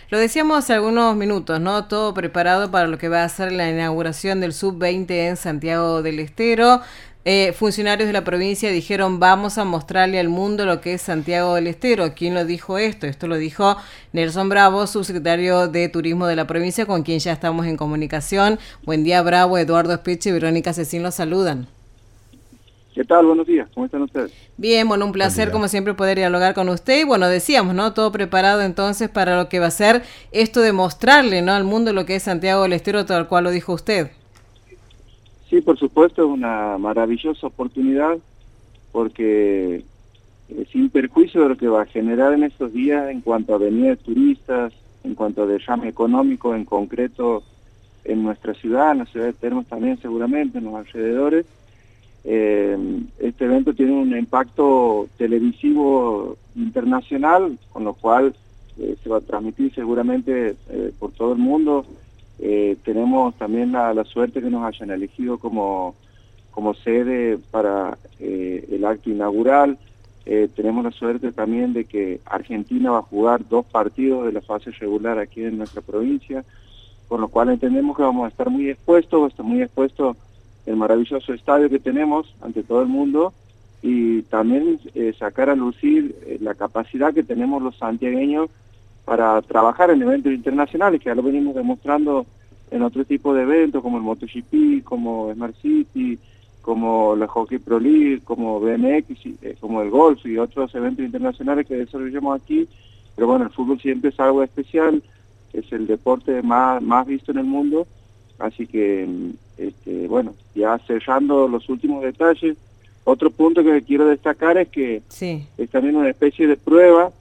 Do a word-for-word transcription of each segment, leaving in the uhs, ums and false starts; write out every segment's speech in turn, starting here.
Lo decíamos hace algunos minutos, ¿no? Todo preparado para lo que va a ser la inauguración del sub veinte en Santiago del Estero. Eh, funcionarios de la provincia dijeron vamos a mostrarle al mundo lo que es Santiago del Estero. ¿Quién lo dijo esto? Esto lo dijo Nelson Bravo, subsecretario de Turismo de la provincia, con quien ya estamos en comunicación. Buen día, Bravo. Eduardo Espeche y Verónica Cecín los saludan. ¿Qué tal? Buenos días, ¿cómo están ustedes? Bien, bueno, un placer como siempre poder dialogar con usted y bueno, decíamos, ¿no? Todo preparado entonces para lo que va a ser esto de mostrarle, ¿no? Al mundo lo que es Santiago del Estero, tal cual lo dijo usted. Sí, por supuesto, es una maravillosa oportunidad porque eh, sin perjuicio de lo que va a generar en estos días en cuanto a venida de turistas, en cuanto a derrame económico en concreto en nuestra ciudad, en la ciudad de Termos también seguramente, en los alrededores, Eh, este evento tiene un impacto televisivo internacional, con lo cual eh, se va a transmitir seguramente eh, por todo el mundo. Eh, tenemos también la, la suerte que nos hayan elegido como, como sede para eh, el acto inaugural. Eh, tenemos la suerte también de que Argentina va a jugar dos partidos de la fase regular aquí en nuestra provincia, con lo cual entendemos que vamos a estar muy expuestos, va a estar muy expuesto el maravilloso estadio que tenemos ante todo el mundo y también eh, sacar a lucir eh, la capacidad que tenemos los santiagueños para trabajar en eventos internacionales, que ya lo venimos demostrando en otro tipo de eventos como el MotoGP, como Smart City, como la Hockey Pro League, como B M X, eh, como el golf y otros eventos internacionales que desarrollamos aquí. Pero bueno, el fútbol siempre es algo especial, es el deporte más, más visto en el mundo, así que Este, bueno, ya cerrando los últimos detalles, otro punto que quiero destacar es que sí. es también una especie de prueba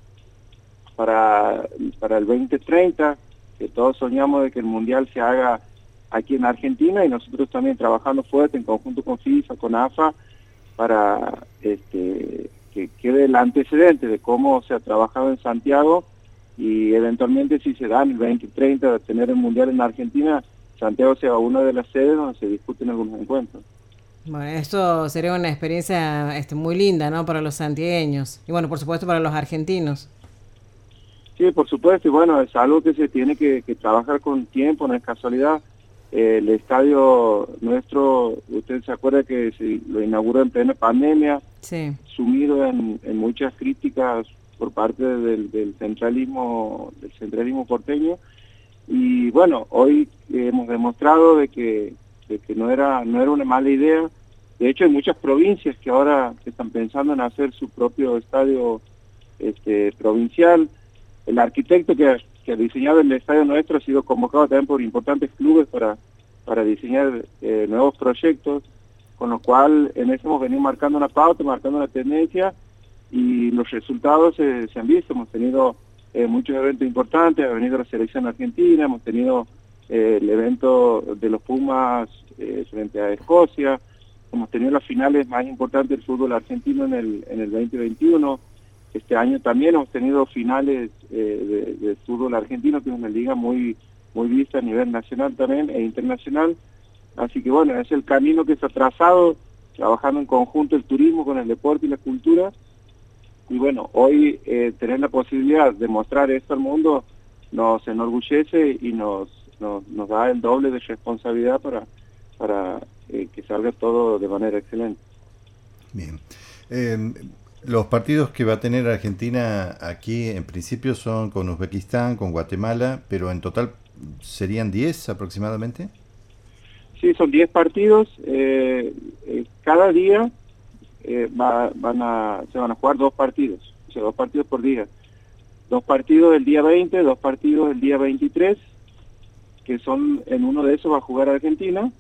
para, para el veinte treinta, que todos soñamos de que el Mundial se haga aquí en Argentina y nosotros también trabajando fuerte en conjunto con FIFA, con A F A, para este, que quede el antecedente de cómo se ha trabajado en Santiago y eventualmente si se da en el veinte treinta de tener el Mundial en Argentina, Santiago sea una de las sedes donde se discuten algunos encuentros. Bueno, esto sería una experiencia este, muy linda, ¿no? Para los santiagueños y bueno, por supuesto para los argentinos. Sí, por supuesto, y bueno, es algo que se tiene que, que trabajar con tiempo, no es casualidad. Eh, el estadio nuestro, usted se acuerda que se lo inauguró en plena pandemia, sí. sumido en, en muchas críticas por parte del, del centralismo, del centralismo porteño. Y bueno, hoy hemos demostrado de que, de que no era no era una mala idea. De hecho, hay muchas provincias que ahora están pensando en hacer su propio estadio este, provincial. El arquitecto que ha, que ha diseñado el estadio nuestro ha sido convocado también por importantes clubes para, para diseñar eh, nuevos proyectos, con lo cual en eso hemos venido marcando una pauta, marcando una tendencia, y los resultados eh, se han visto. Hemos tenido Eh, muchos eventos importantes, ha venido la selección argentina, hemos tenido eh, el evento de los Pumas eh, frente a Escocia, hemos tenido las finales más importantes del fútbol argentino en el, en el veinte veintiuno, este año también hemos tenido finales eh, de, de fútbol argentino, que es una liga muy, muy vista a nivel nacional también e internacional, así que bueno, es el camino que se ha trazado, trabajando en conjunto el turismo con el deporte y la cultura. Y bueno, hoy eh, tener la posibilidad de mostrar esto al mundo nos enorgullece y nos, nos, nos da el doble de responsabilidad para, para eh, que salga todo de manera excelente. Bien. Eh, los partidos que va a tener Argentina aquí en principio son con Uzbekistán, con Guatemala, pero en total serían diez aproximadamente. Sí, son diez partidos. Eh, eh, cada día Eh, va, van a, se van a jugar dos partidos, o sea, dos partidos por día. Dos partidos el día veinte, dos partidos el día veintitrés, que son, en uno de esos va a jugar Argentina,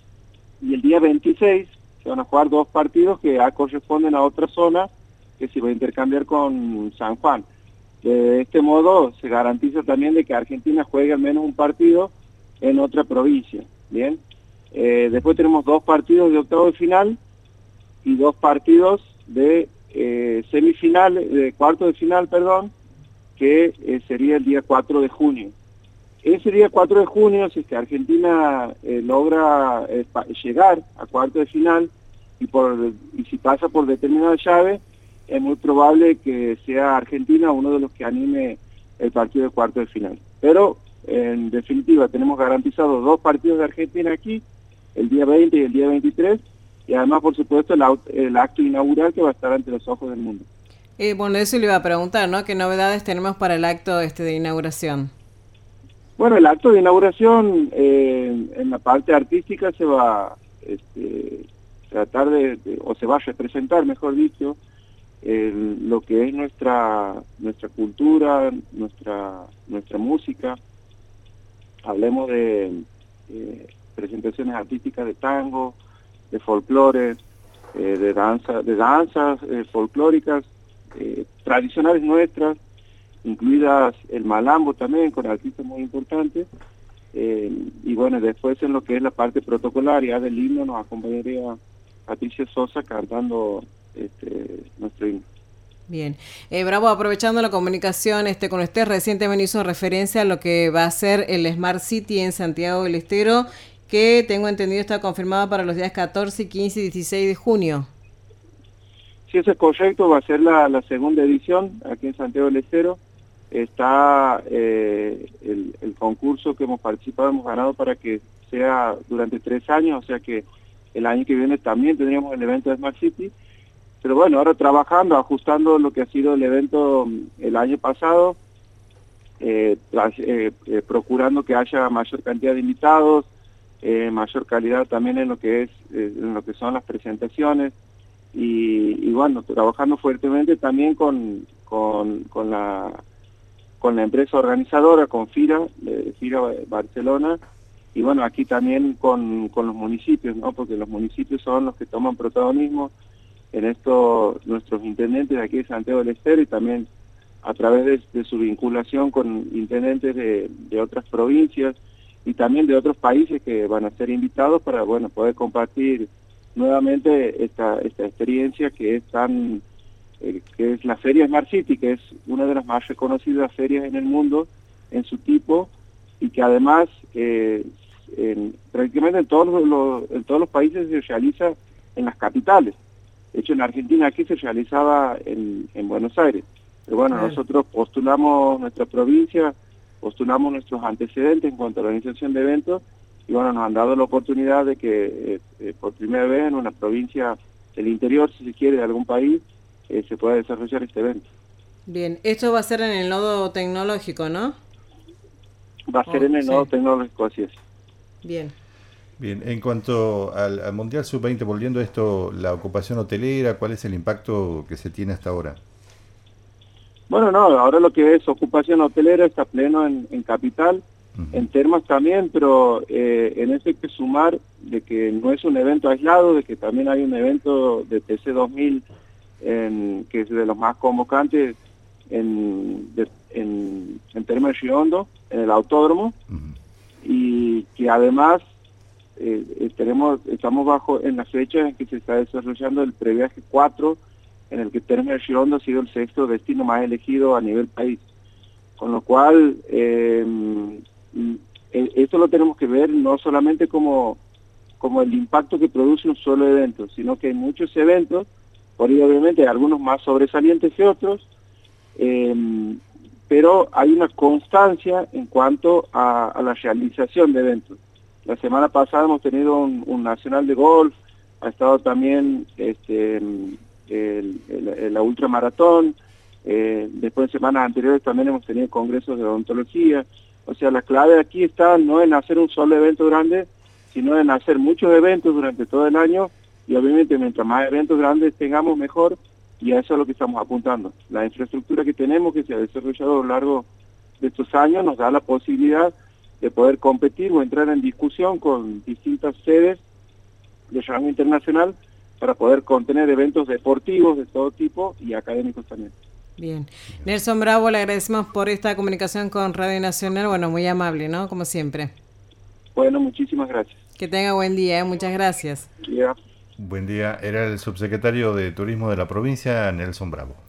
y el día veintiséis se van a jugar dos partidos que ya corresponden a otra zona, que se va a intercambiar con San Juan. De este modo se garantiza también de que Argentina juegue al menos un partido en otra provincia, ¿bien? Eh, después tenemos dos partidos de octavo de final, y dos partidos de eh, semifinal, de cuarto de final, perdón, que eh, sería el día cuatro de junio. Ese día cuatro de junio, si es que Argentina eh, logra eh, llegar a cuarto de final y, por, y si pasa por determinada llave, es muy probable que sea Argentina uno de los que anime el partido de cuarto de final. pero en definitiva tenemos garantizados dos partidos de Argentina aquí, el día veinte y el día veintitrés, y además por supuesto el, el acto inaugural que va a estar ante los ojos del mundo. Eh, bueno, eso le iba a preguntar, ¿no? ¿Qué novedades tenemos para el acto este de inauguración? Bueno, el acto de inauguración eh, en la parte artística se va este, tratar de, de, o se va a representar, mejor dicho, el, lo que es nuestra nuestra cultura, nuestra nuestra música. Hablemos de eh, presentaciones artísticas de tango, de folclore, eh, de danza, de danzas eh, folclóricas eh, tradicionales nuestras, incluidas el malambo también, con artistas muy importantes, eh, y bueno, después en lo que es la parte protocolaria del himno nos acompañaría Patricia Sosa cantando este, nuestro himno. Bien, eh, Bravo, aprovechando la comunicación este con usted, recientemente hizo referencia a lo que va a ser el Smart City en Santiago del Estero, que tengo entendido está confirmado para los días catorce, quince y dieciséis de junio. Sí, eso es correcto, va a ser la, la segunda edición aquí en Santiago del Estero. Está eh, el, el concurso que hemos participado, hemos ganado para que sea durante tres años, o sea que el año que viene también tendríamos el evento de Smart City. Pero bueno, ahora trabajando, ajustando lo que ha sido el evento el año pasado, eh, eh, eh, procurando que haya mayor cantidad de invitados, eh, mayor calidad también en lo que es eh, en lo que son las presentaciones, y, y bueno, trabajando fuertemente también con, con, con la con la empresa organizadora, con FIRA, eh, FIRA Barcelona, y bueno, aquí también con, con los municipios, ¿no? Porque los municipios son los que toman protagonismo en esto, nuestros intendentes de aquí de Santiago del Estero, y también a través de, de su vinculación con intendentes de, de otras provincias y también de otros países que van a ser invitados para, bueno, poder compartir nuevamente esta, esta experiencia que es tan... Eh, que es la Feria Smart City, que es una de las más reconocidas ferias en el mundo en su tipo, y que además eh, en, prácticamente en todos los, en todos los países se realiza en las capitales. De hecho, en Argentina aquí se realizaba en, en Buenos Aires. Pero bueno, claro, nosotros postulamos nuestra provincia, postulamos nuestros antecedentes en cuanto a la organización de eventos, y bueno, nos han dado la oportunidad de que eh, eh, por primera vez en una provincia del interior, si se quiere, de algún país, Eh, se pueda desarrollar este evento. Bien, esto va a ser en el nodo tecnológico, ¿no? Va a ser oh, en el sí. nodo tecnológico, así es. Bien. Bien, en cuanto al, al Mundial sub veinte, volviendo a esto, la ocupación hotelera, ¿cuál es el impacto que se tiene hasta ahora? Bueno, no, ahora lo que es ocupación hotelera está pleno en, en Capital, uh-huh. en Termas también, pero eh, en eso hay que sumar de que no es un evento aislado, de que también hay un evento de T C dos mil, En, que es de los más convocantes en, de, en, en Termas de Riondo, en el autódromo, uh-huh. y que además eh, tenemos, estamos bajo en la fecha en que se está desarrollando el previaje cuatro, en el que Termas de Riondo ha sido el sexto destino más elegido a nivel país, con lo cual eh, esto lo tenemos que ver no solamente como, como el impacto que produce un solo evento, sino que hay muchos eventos, por ahí obviamente hay algunos más sobresalientes que otros, eh, pero hay una constancia en cuanto a, a la realización de eventos. La semana pasada hemos tenido un, un nacional de golf, ha estado también este, el, el, el, la ultramaratón, eh, después de semanas anteriores también hemos tenido congresos de odontología. O sea, la clave aquí está no en hacer un solo evento grande, sino en hacer muchos eventos durante todo el año, y obviamente mientras más eventos grandes tengamos mejor, y a eso es lo que estamos apuntando. La infraestructura que tenemos, que se ha desarrollado a lo largo de estos años, nos da la posibilidad de poder competir o entrar en discusión con distintas sedes de rango internacional para poder contener eventos deportivos de todo tipo y académicos también. Bien. Nelson Bravo, le agradecemos por esta comunicación con Radio Nacional, bueno, muy amable, ¿no? Como siempre. Bueno, muchísimas gracias. Que tenga buen día, ¿eh? Muchas gracias. Yeah. Buen día, era el subsecretario de Turismo de la provincia, Nelson Bravo.